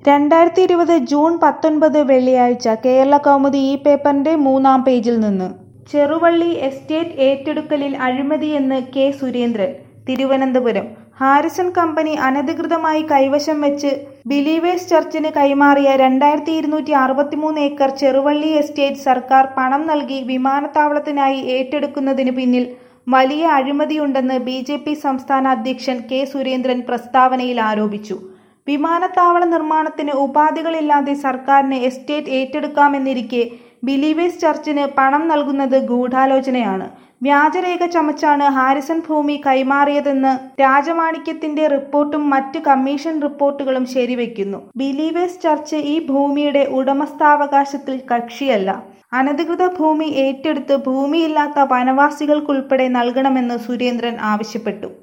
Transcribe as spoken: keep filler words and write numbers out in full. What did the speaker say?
രണ്ടായിരത്തി ഇരുപത് ജൂൺ പത്തൊൻപത് വെള്ളിയാഴ്ച കേരളകൗമുദി ഈ പേപ്പറിന്റെ മൂന്നാം പേജിൽ നിന്ന് ചെറുവള്ളി എസ്റ്റേറ്റ് ഏറ്റെടുക്കലിൽ അഴിമതിയെന്ന് K Surendran. Thiruvananthapuram Harrison company അനധികൃതമായി കൈവശം വെച്ച് ബിലീവേഴ്സ് ചർച്ചിന് കൈമാറിയ രണ്ടായിരത്തി ഇരുന്നൂറ്റി അറുപത്തിമൂന്ന് ഏക്കർ ചെറുവള്ളി എസ്റ്റേറ്റ് സർക്കാർ പണം നൽകി വിമാനത്താവളത്തിനായി ഏറ്റെടുക്കുന്നതിന് പിന്നിൽ വലിയ അഴിമതിയുണ്ടെന്ന് ബി ജെ പി സംസ്ഥാന അധ്യക്ഷൻ കെ സുരേന്ദ്രൻ പ്രസ്താവനയിൽ ആരോപിച്ചു. വിമാനത്താവള നിർമ്മാണത്തിന് ഉപാധികളില്ലാതെ സർക്കാരിന് എസ്റ്റേറ്റ് ഏറ്റെടുക്കാമെന്നിരിക്കെ ബിലീവേഴ്സ് ചർച്ചിന് പണം നൽകുന്നത് ഗൂഢാലോചനയാണ്. വ്യാജരേഖ ചമച്ചാണ് ഹാരിസൺ ഭൂമി കൈമാറിയതെന്ന് രാജമാണിക്യത്തിന്റെ റിപ്പോർട്ടും മറ്റ് കമ്മീഷൻ റിപ്പോർട്ടുകളും ശരിവെക്കുന്നു. ബിലീവേഴ്സ് ചർച്ച് ഈ ഭൂമിയുടെ ഉടമസ്ഥാവകാശത്തിൽ കക്ഷിയല്ല. അനധികൃത ഭൂമി ഏറ്റെടുത്ത് ഭൂമിയില്ലാത്ത വനവാസികൾക്കുൾപ്പെടെ നൽകണമെന്ന് സുരേന്ദ്രൻ ആവശ്യപ്പെട്ടു.